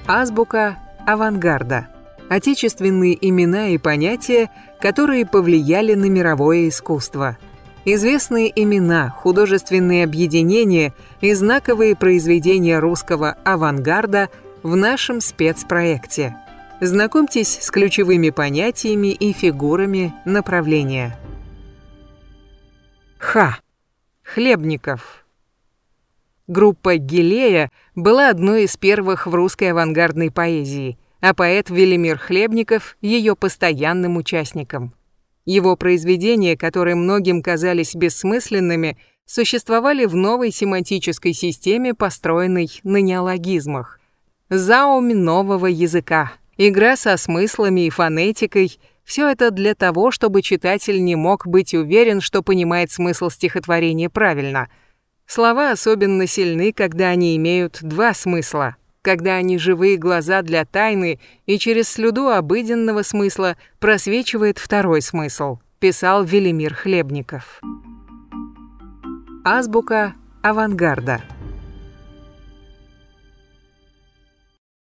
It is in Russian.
Азбука авангарда. Отечественные имена и понятия, которые повлияли на мировое искусство. Известные имена, художественные объединения и знаковые произведения русского авангарда в нашем спецпроекте. Знакомьтесь с ключевыми понятиями и фигурами направления. Хлебников. Группа Гилея была одной из первых в русской авангардной поэзии, а поэт Велимир Хлебников – ее постоянным участником. Его произведения, которые многим казались бессмысленными, существовали в новой семантической системе, построенной на неологизмах. Заумь нового языка, игра со смыслами и фонетикой – все это для того, чтобы читатель не мог быть уверен, что понимает смысл стихотворения правильно. Слова особенно сильны, когда они имеют два смысла, когда они живые глаза для тайны, и через слюду обыденного смысла просвечивает второй смысл, писал Велимир Хлебников. Азбука авангарда.